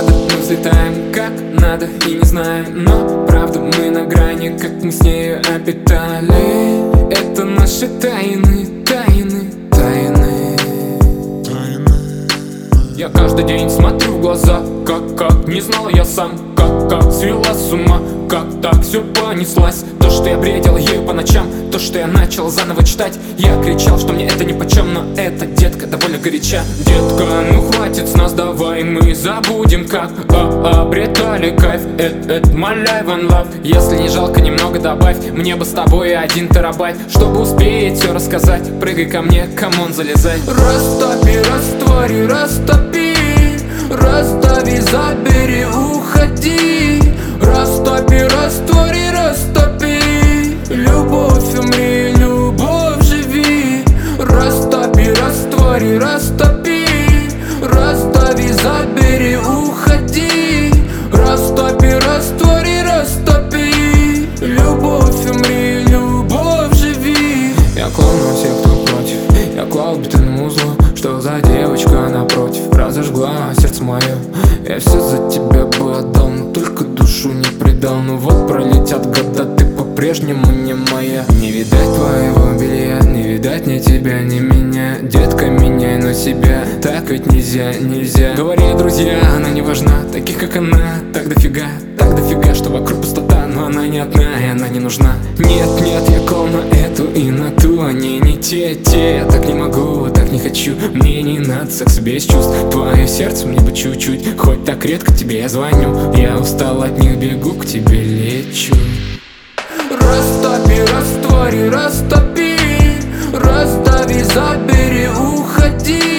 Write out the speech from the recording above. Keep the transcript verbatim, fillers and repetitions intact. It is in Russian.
надо, мы взлетаем как надо и не знаем, но правда мы на грани, как мы с нею обитали. Это наши тайны, тайны, тайны. Я каждый день смотрю в глаза, как, как, не знал я сам, как, как свела с ума, как так все понеслась. То, что я бредил ею по ночам, то, что я начал заново читать. Я кричал, что мне это нипочем, но эта детка довольно горяча. Детка, ну хватит с нас, давай мы забудем, как а, обретали кайф. Это, это my life and love. Если не жалко, немного добавь, мне бы с тобой один терабайт, чтобы успеть все рассказать. Прыгай ко мне, камон, залезай. Растопи, раствори, растопи, раздави, забери, уходи. Растопи, раствори, растопи, любовь умри, любовь живи. Растопи, раствори, растопи, раздави, забери, уходи. Растопи, раствори, растопи, любовь умри, любовь живи. Я клоун у всех, кто против, я клал бетонному узлу. Что за девочка напротив разожгла сердце мое. Я все за тебя бы отдал, но только душу не предал. Ну вот пролетят года, ты по-прежнему не моя. Не видать твоего белья, не видать ни тебя, ни меня. Детка, меняй, но себя так ведь нельзя, нельзя. Говорили друзья, она не важна, таких как она так дофига, так дофига, что вокруг пустота. Но она не одна и она не нужна. Нет, нет, я клал на эту и на ту, они не те, те. Я так не могу, так не хочу, мне не надо секс без чувств. Твое сердце мне бы чуть-чуть, хоть так редко тебе я звоню. Я устал от них, бегу к тебе, лечу. Растопи, раствори, растопи, раздави, забери, уходи.